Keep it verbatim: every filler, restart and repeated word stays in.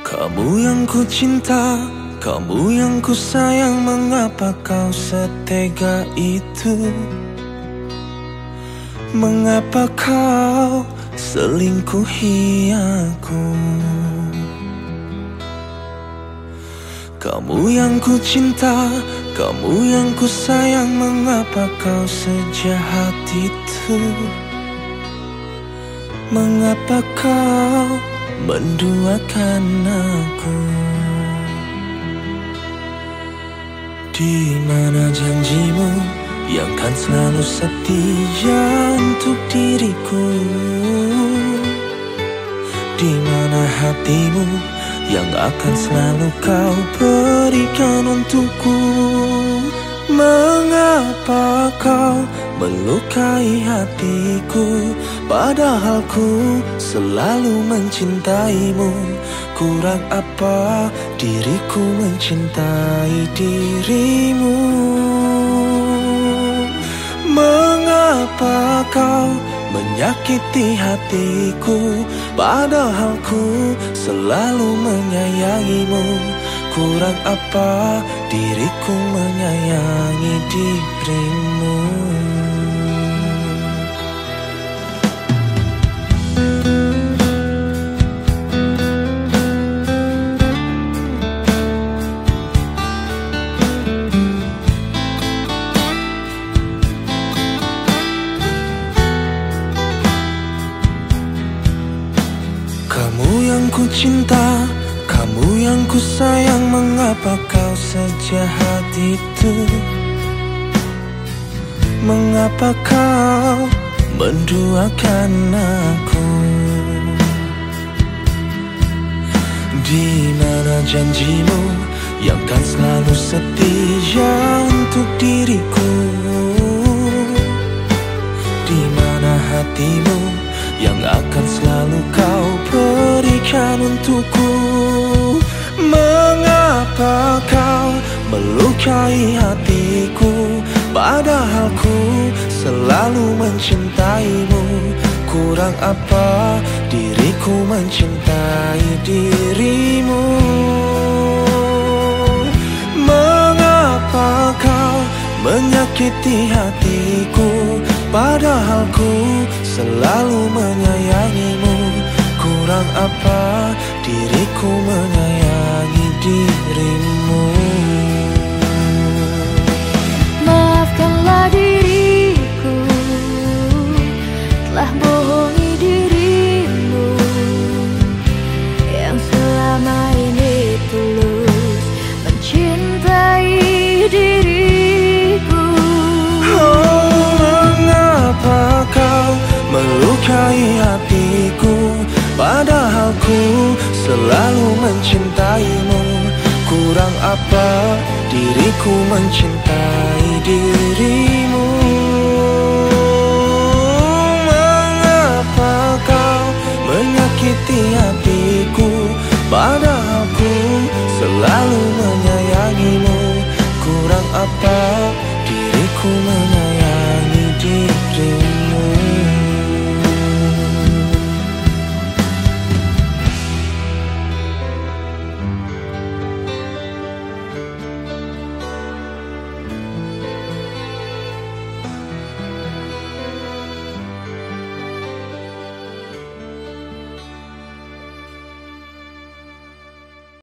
Kamu yang ku cinta, kamu yang ku sayang, mengapa kau setega itu? Mengapa kau selingkuhi aku? Kamu yang ku cinta, kamu yang ku sayang, mengapa kau sejahat itu? Mengapa kau menduakan aku? Di mana janjimu yang kan selalu setia untuk diriku? Di mana hatimu yang akan selalu kau berikan untukku? Mengapa kau melukai hatiku, padahal ku selalu mencintaimu? Kurang apa diriku mencintai dirimu? Mengapa kau menyakiti hatiku, padahal ku selalu menyayangimu? Kurang apa diriku menyayangi dirimu? Kamu yang ku cinta, kamu yang ku sayang, mengapa kau sejahat itu? Mengapa kau menduakan aku? Di mana janjimu yang kan selalu setia untuk diriku? Di mana hatimu yang akan selalu kau berikan untukku? Mengapa kau melukai hatiku, padahal ku selalu mencintaimu? Kurang apa diriku mencintai dirimu? Mengapa kau menyakiti hatiku, padahal ku selalu menyayangimu? Kurang apa diriku menyayangi dirimu? Maafkanlah diriku, telah bohongi dirimu yang selama ini tulus mencintai diriku. Oh, mengapa kau melukai hatiku, padahal ku selalu mencintaimu? Kurang apa diriku mencintai dirimu?